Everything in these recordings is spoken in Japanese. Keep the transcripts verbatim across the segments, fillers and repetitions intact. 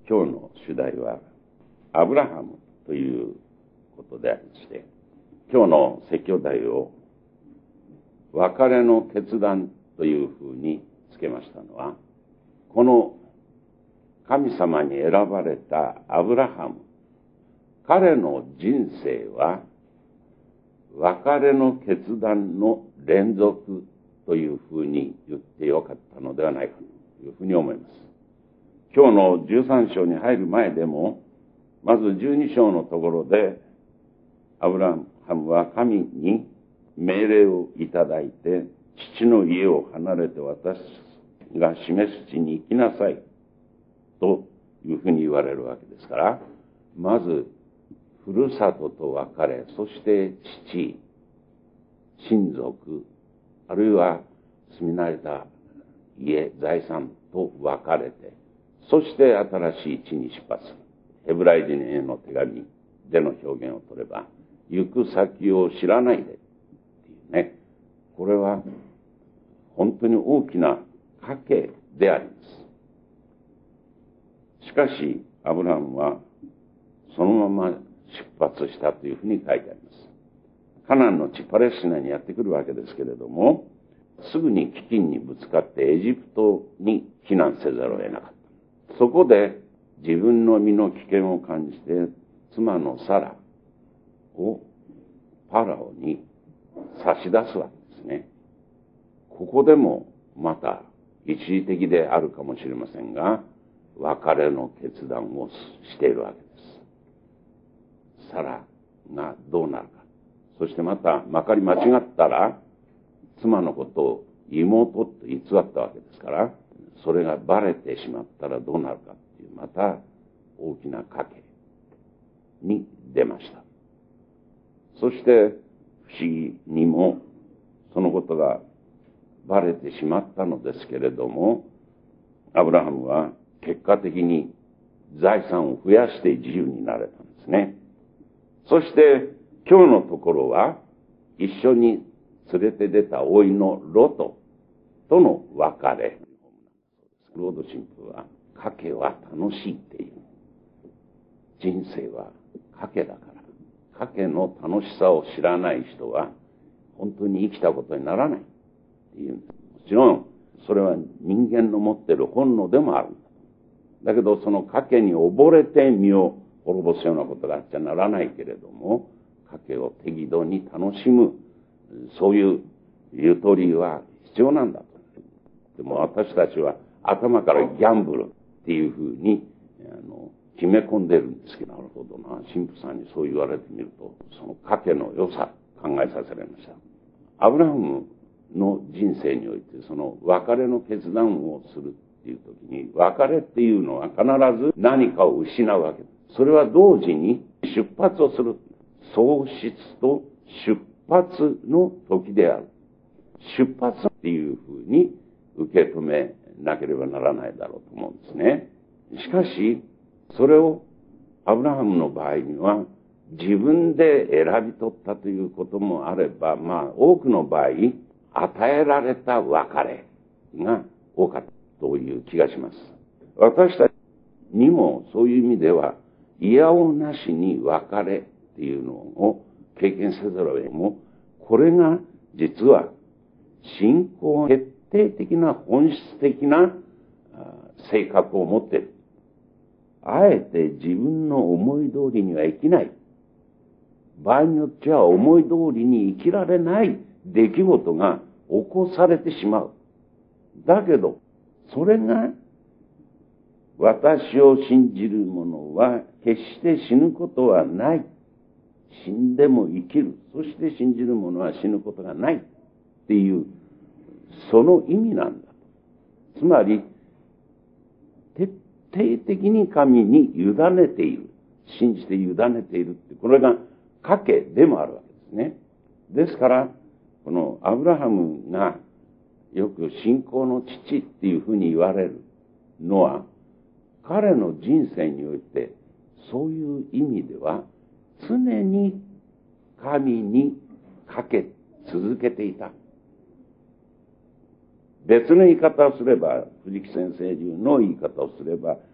今日の主題はアブラハムということでありまして、今日の説教題を別れの決断というふうにつけましたのは、この神様に選ばれたアブラハム、彼の人生は別れの決断の連続というふうに言ってよかったのではないかというふうに思います。今日のじゅうさん章に入る前でも、まずじゅうに章のところで、アブラハムは神に命令をいただいて、父の家を離れて私が示す地に行きなさいというふうに言われるわけですから、まずふるさとと別れ、そして父、親族、あるいは住み慣れた家、財産と別れて、そして新しい地に出発する。ヘブライ人への手紙での表現を取れば、行く先を知らないでっていうね、これは本当に大きな賭けであります。しかしアブラハムはそのまま出発したというふうに書いてあります。カナンの地パレスチナにやってくるわけですけれども、すぐに飢饉にぶつかってエジプトに避難せざるを得なかった。そこで自分の身の危険を感じて、妻のサラをパラオに差し出すわけですね。ここでもまた一時的であるかもしれませんが、別れの決断をしているわけです。サラがどうなるか。そしてまたまかり間違ったら、妻のことを妹と偽ったわけですから、それがバレてしまったらどうなるかっていう、また大きな賭けに出ました。そして不思議にもそのことがバレてしまったのですけれども、アブラハムは結果的に財産を増やして自由になれたんですね。そして今日のところは、一緒に連れて出た甥のロトとの別れ。ロード神父は、賭けは楽しいっていう。人生は賭けだから。賭けの楽しさを知らない人は、本当に生きたことにならないっていう。もちろん、それは人間の持っている本能でもあるんだ。だけど、その賭けに溺れて身を滅ぼすようなことがあっちゃならないけれども、賭けを適度に楽しむ、そういうゆとりは必要なんだと。でも私たちは頭からギャンブルっていうふうにあの決め込んでるんですけど、なるほどな、神父さんにそう言われてみると、その賭けの良さ考えさせられました。アブラハムの人生において、その別れの決断をするっていう時に、別れっていうのは必ず何かを失うわけです。それは同時に出発をする。喪失と出発の時である。出発っていうふうに受け止めなければならないだろうと思うんですね。しかし、それをアブラハムの場合には自分で選び取ったということもあれば、まあ多くの場合、与えられた別れが多かったという気がします。私たちにもそういう意味では、いやおなしに別れっていうのを経験せざるを得ない。もこれが実は信仰決定的な本質的な性格を持っている。あえて自分の思い通りには生きない。場合によっては思い通りに生きられない出来事が起こされてしまう。だけど、それが私を信じる者は決して死ぬことはない。死んでも生きる。そして信じる者は死ぬことがないっていう、その意味なんだ。つまり、徹底的に神に委ねている。信じて委ねているって、これが賭けでもあるわけですね。ですから、このアブラハムがよく信仰の父っていうふうに言われるのは、彼の人生において、そういう意味では、常に神にかけ続けていた。別の言い方をすれば、藤木先生流の言い方をすれば、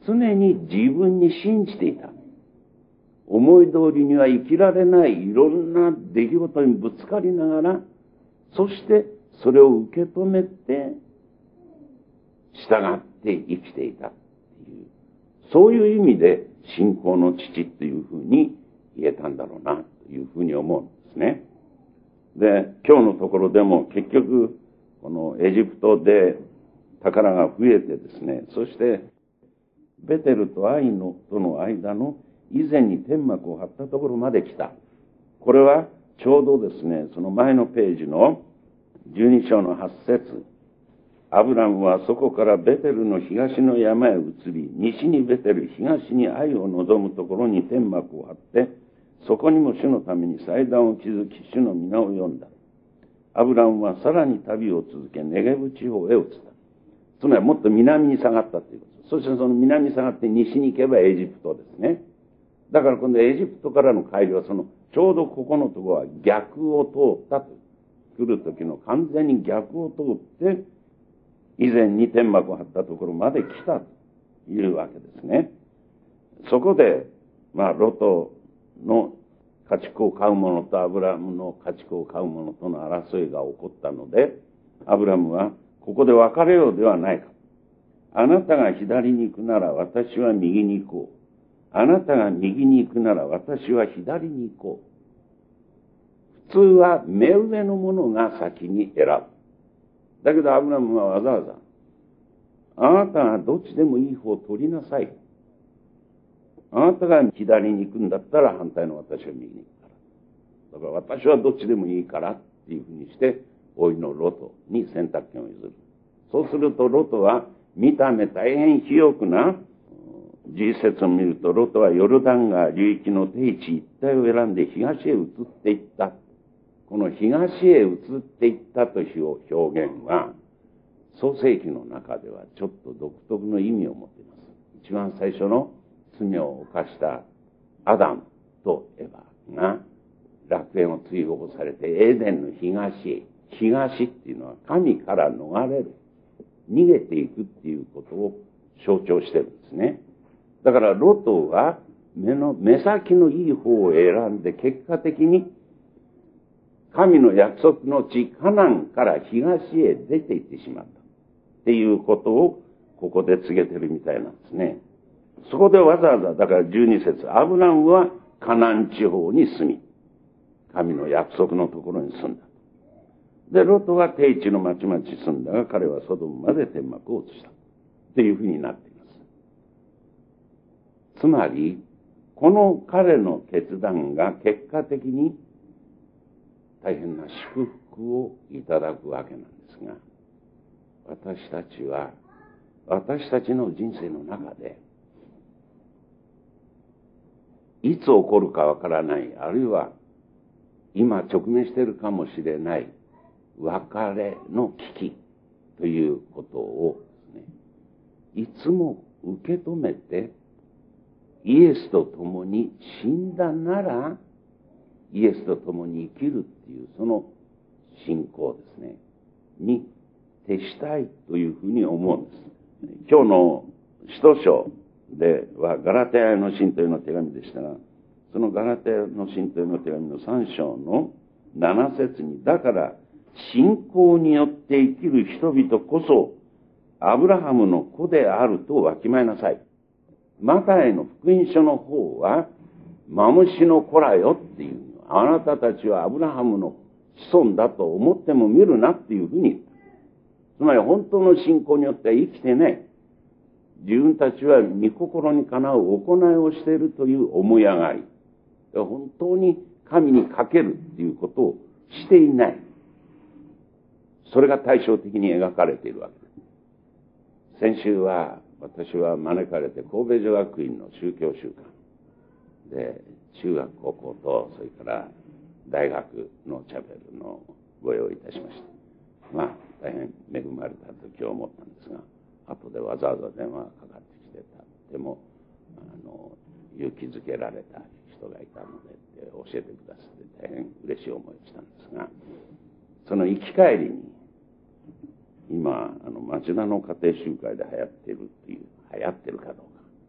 常に自分に信じていた。思い通りには生きられないいろんな出来事にぶつかりながら、そしてそれを受け止めて、従って生きていたっていう、そういう意味で信仰の父っていうふうに言えたんだろうなというふうに思うんですね。で、今日のところでも結局、このエジプトで宝が増えてですね、そしてベテルとアイのとの間の以前に天幕を張ったところまで来た。これはちょうどですね、その前のページのじゅうに章のはち節。アブラムはそこからベテルの東の山へ移り、西にベテル、東にアイを望むところに天幕を張って、そこにも主のために祭壇を築き、主の皆を呼んだ。アブラムはさらに旅を続け、ネゲブ地方へ移った。つまりもっと南に下がったということ。そしてその南に下がって西に行けばエジプトですね。だから今度エジプトからの帰りはそのちょうどここのところは逆を通ったと。来る時の完全に逆を通って、以前に天幕を張ったところまで来たというわけですね。そこで、まあ、ロトの家畜を飼う者とアブラムの家畜を飼う者との争いが起こったので、アブラムはここで別れようではないか。あなたが左に行くなら私は右に行こう。あなたが右に行くなら私は左に行こう。普通は目上の者が先に選ぶ。だけどアブラムはわざわざ、あなたがどっちでもいい方を取りなさい。あなたが左に行くんだったら反対の私は右に行くから。だから私はどっちでもいいからっていうふうにして、甥のロトに選択権を譲る。そうするとロトは見た目大変肥沃な、じい節を見るとロトはヨルダン川流域の低地一帯を選んで東へ移っていった。この東へ移っていったという表現は、創世記の中ではちょっと独特の意味を持っています。一番最初の罪を犯したアダムとエバが楽園を追放されてエデンの東へ、東っていうのは神から逃れる、逃げていくっていうことを象徴してるんですね。だからロトは目の目先のいい方を選んで結果的に神の約束の地カナンから東へ出て行ってしまったっていうことをここで告げてるみたいなんですね。そこでわざわざだからじゅうに節、アブラムはカナン地方に住み、神の約束のところに住んだ。で、ロトは低地の町々住んだが、彼はソドムまで天幕を移したっていうふうになっています。つまり、この彼の決断が結果的に大変な祝福をいただくわけなんですが、私たちは、私たちの人生の中で、いつ起こるかわからない、あるいは今直面しているかもしれない別れの危機ということをですね、いつも受け止めて、イエスと共に死んだなら、イエスと共に生きるっていうその信仰ですね、に徹したいというふうに思うんです。今日の使徒書ではガラテヤの信徒への手紙でしたが、そのガラテヤの信徒への手紙のさん章のなな節に、だから信仰によって生きる人々こそアブラハムの子であるとわきまえなさい。マタイの福音書の方はマムシの子らよっていう、あなたたちはアブラハムの子孫だと思ってもみるなっていうふうに言った。つまり本当の信仰によっては生きてね、自分たちは御心にかなう行いをしているという思い上がり、本当に神にかけるっていうことをしていない。それが対照的に描かれているわけです。先週は私は招かれて神戸女学院の宗教週間で、中学高校とそれから大学のチャペルのご用意いたしました。まあ大変恵まれたと今日思ったんですが、後でわざわざ電話がかかってきてたでもあの勇気づけられた人がいたのでって教えてくださって大変嬉しい思いをしたんですが、その行き帰りに今あの町田の家庭集会で流行っているっていう、流行ってるかどうか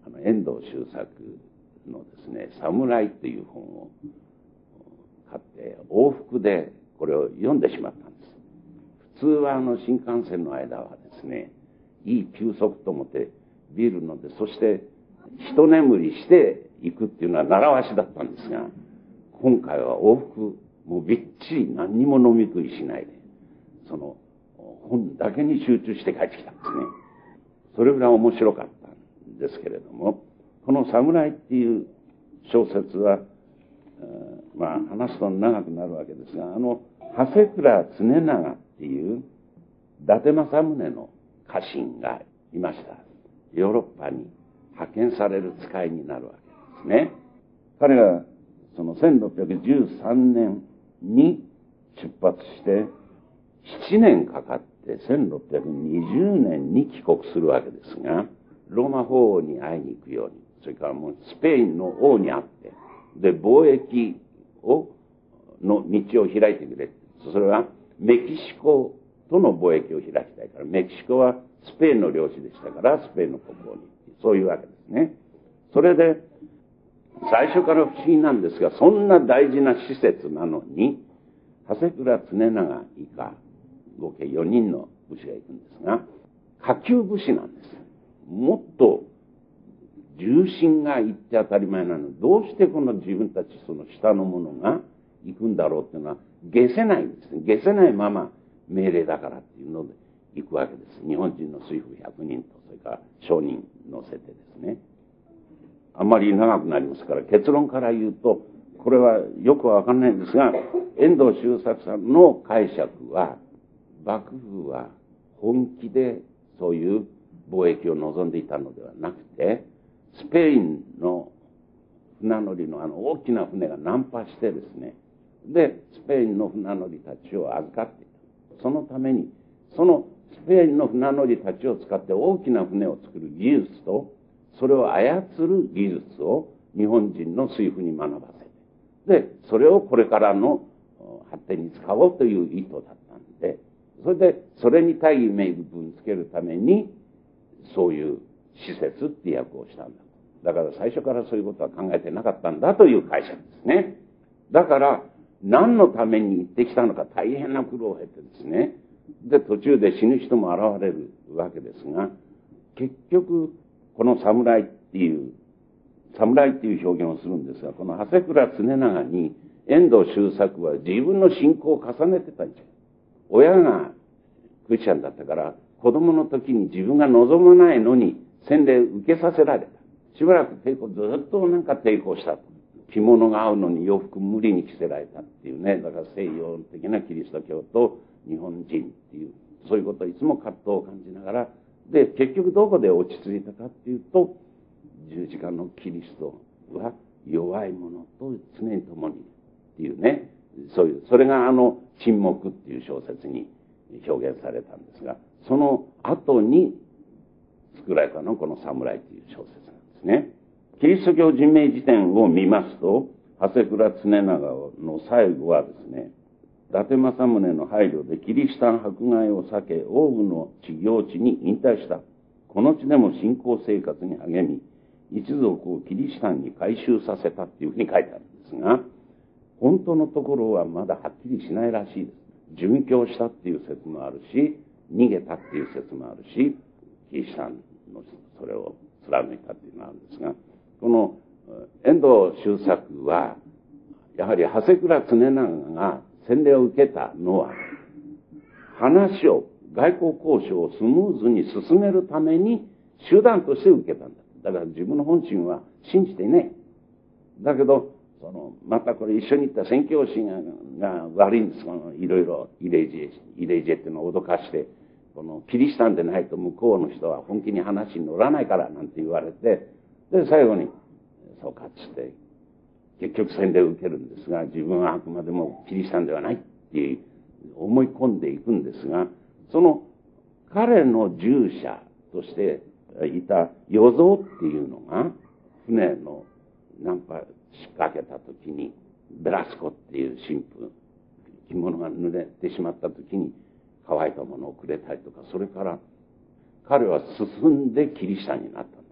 あの遠藤周作のですね「侍」という本を買って往復でこれを読んでしまったんです。普通はあの新幹線の間はですね、いい休息と思ってビール飲んで、そして一眠りしていくっていうのは習わしだったんですが、今回は往復もうびっちり何にも飲み食いしないで、その本だけに集中して帰ってきたんですね。それぐらい面白かったんですけれども、この侍っていう小説は、まあ話すと長くなるわけですが、あの長谷倉常長っていう伊達政宗の家臣がいました。ヨーロッパに派遣される使いになるわけですね。彼がそのせんろっぴゃくじゅうさんねんに出発してななねんかかってせんろっぴゃくにじゅうねんに帰国するわけですが、ローマ法王に会いに行くように、それからもうスペインの王に会って、で貿易をの道を開いてくれ。それはメキシコとの貿易を開きたいから、メキシコはスペインの領地でしたからスペインの国王に、そういうわけですね。それで最初から不思議なんですが、そんな大事な施設なのに長谷倉常長以下合計よにんの武士が行くんですが、下級武士なんです。もっと重臣が行って当たり前なのに、どうしてこの自分たちその下の者が行くんだろうっていうのは解せないんですね。解せないまま命令だからっていうので行くわけです。日本人の水夫ひゃくにんと、それから商人乗せてですね。あんまり長くなりますから結論から言うと、これはよくわかんないんですが、遠藤周作さんの解釈は、幕府は本気でそういう貿易を望んでいたのではなくて、スペインの船乗りのあの大きな船が難破してですね、でスペインの船乗りたちを預かっていた。そのためにそのスペインの船乗りたちを使って大きな船を作る技術と、それを操る技術を日本人の水夫に学ばせて、でそれをこれからの発展に使おうという意図だったんで、それでそれに大義名分つけるためにそういう施設って訳をしたんだ。だから最初からそういうことは考えてなかったんだという解釈ですね。だから何のために行ってきたのか大変な苦労を経てですね、で途中で死ぬ人も現れるわけですが、結局この侍っていう侍っていう表現をするんですが、この長谷倉常長に遠藤周作は自分の信仰を重ねてたんですよ。親がクリスチャンだったから、子供の時に自分が望まないのに洗礼受けさせられた。しばらく抵抗、ずっとなんか抵抗したと。着物が合うのに洋服無理に着せられたっていうね。だから西洋的なキリスト教と日本人っていう、そういうことをいつも葛藤を感じながら、で結局どこで落ち着いたかっていうと、十字架のキリストは弱い者と常に共にっていうね、そういう、それがあの沈黙っていう小説に表現されたんですが、その後に作られたのがこの侍っていう小説なんですね。キリスト教人名辞典を見ますと、長谷倉常長の最後はですね、伊達政宗の配慮でキリシタン迫害を避け、多くの地業地に引退した。この地でも信仰生活に励み、一族をキリシタンに改宗させたっていうふうに書いてあるんですが、本当のところはまだはっきりしないらしいです。殉教したっていう説もあるし、逃げたっていう説もあるし、キリシタンのそれを貫いたっていうのがあるんですが、この遠藤周作はやはり長谷倉常長が洗礼を受けたのは、話を外交交渉をスムーズに進めるために手段として受けたんだ。だから自分の本心は信じていない。だけどそのまたこれ一緒に行った宣教師がが悪いんです。このいろいろイレイジェイレイジェっていうのを脅かして、このキリシタンでないと向こうの人は本気に話に乗らないからなんて言われて、で最後にそうかっつって結局洗礼を受けるんですが、自分はあくまでもキリシタンではないって思い込んでいくんですが、その彼の従者としていた与蔵っていうのが船のナンパ仕掛けた時に、ベラスコっていう神父、着物が濡れてしまった時に乾いたものをくれたりとか、それから彼は進んでキリシタンになったんです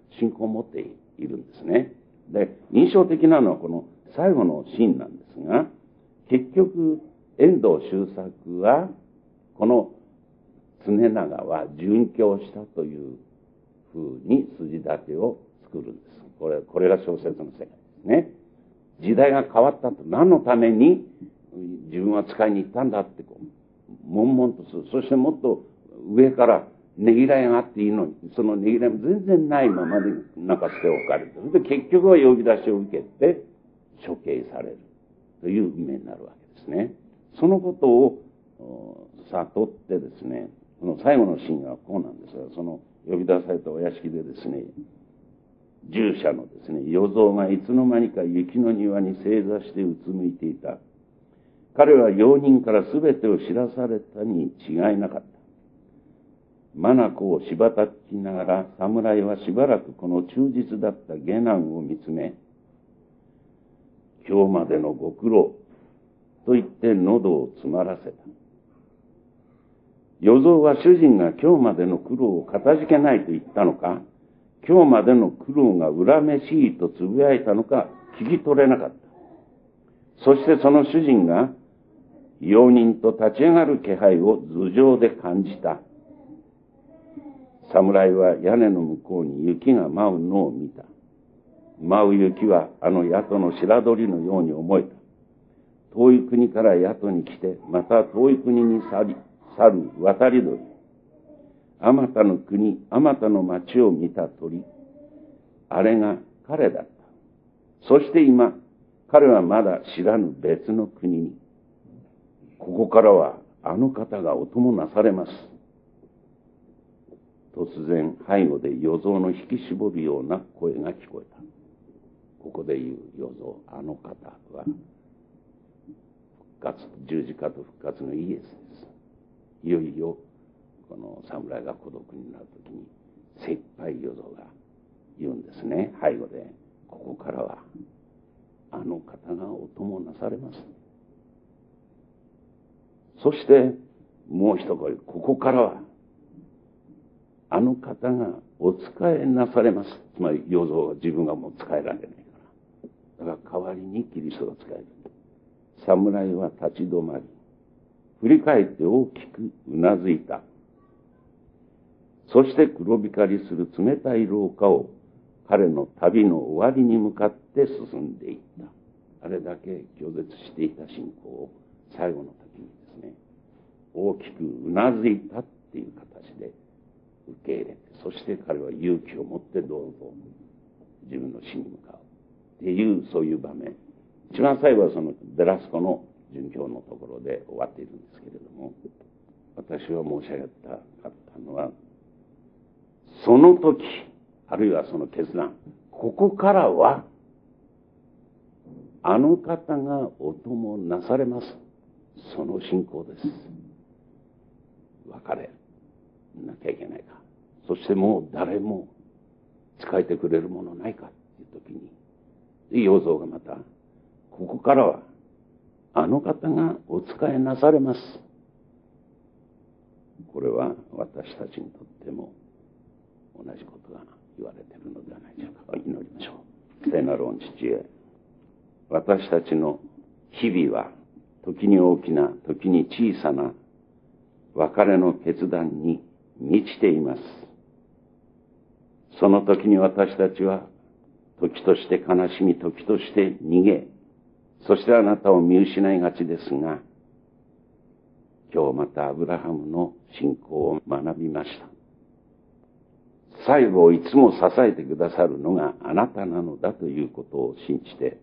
信仰を持っているんですね。で、印象的なのはこの最後のシーンなんですが、結局、遠藤周作は、この常長は殉教したというふうに筋立てを作るんです。これ、これが小説の世界ですね。時代が変わったと、何のために自分は使いに行ったんだってこう、悶々とする。そしてもっと上からねぎらいがあっていいのに、そのねぎらいも全然ないままでなんか捨て置かれて、それで結局は呼び出しを受けて処刑されるという運命になるわけですね。そのことを悟ってですね、この最後のシーンはこうなんですが、その呼び出されたお屋敷でですね、従者のですね、与蔵がいつの間にか雪の庭に正座してうつむいていた。彼は用人からすべてを知らされたに違いなかった。眼をしばたきながら侍はしばらくこの忠実だった下男を見つめ、今日までのご苦労と言って喉を詰まらせた。与蔵は主人が今日までの苦労をかたじけないと言ったのか、今日までの苦労が恨めしいとつぶやいたのか聞き取れなかった。そしてその主人が用人と立ち上がる気配を頭上で感じた。侍は屋根の向こうに雪が舞うのを見た。舞う雪はあの宿の白鳥のように思えた。遠い国から宿に来て、また遠い国に去り、去る渡り鳥。あまたの国、あまたの町を見た鳥。あれが彼だった。そして今、彼はまだ知らぬ別の国に。ここからはあの方がお供なされます。突然背後で与蔵の引き絞るような声が聞こえた。ここで言う与蔵、あの方は復活、十字架と復活のイエスです。いよいよこの侍が孤独になるときに精一杯与蔵が言うんですね。背後で、ここからはあの方がお供なされます。そしてもう一声、ここからはあの方がお仕えなされます。つまり与蔵は自分がもう仕えられないから。だから代わりにキリストが仕える。侍は立ち止まり、振り返って大きくうなずいた。そして黒光りする冷たい廊下を彼の旅の終わりに向かって進んでいった。あれだけ拒絶していた信仰を最後の時にですね、大きくうなずいたっていう形で受け入れて、そして彼は勇気を持ってどうぞ自分の死に向かうっていう、そういう場面。一番最後はそのベラスコの殉教のところで終わっているんですけれども、私は申し上げたかったのは、その時、あるいはその決断、ここからはあの方がお供なされます。その信仰です。別れなきゃいけないか。そしてもう誰も仕えてくれるものないかっていう時に、与蔵がまた、ここからはあの方がお仕えなされます。これは私たちにとっても同じことが言われているのではないでしょうか。祈りましょう。聖なる御父へ、私たちの日々は時に大きな、時に小さな別れの決断に満ちています。その時に私たちは時として悲しみ、時として逃げ、そしてあなたを見失いがちですが、今日またアブラハムの信仰を学びました。最後をいつも支えてくださるのがあなたなのだということを信じて、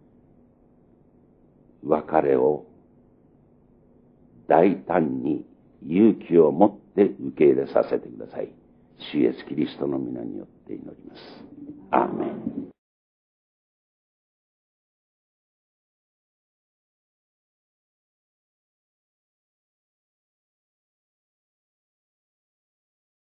別れを大胆に勇気を持って受け入れさせてください。主イエスキリストの皆によって祈ります。アーメン。